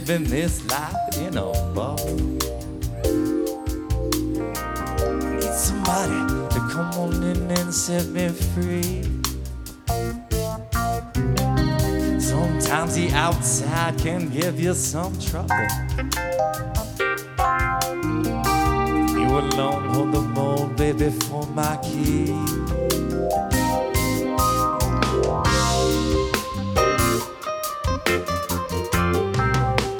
living this life in a bubble. Need somebody to come on in and set me free. Sometimes the outside can give you some trouble. You alone hold the mold, baby, for my key.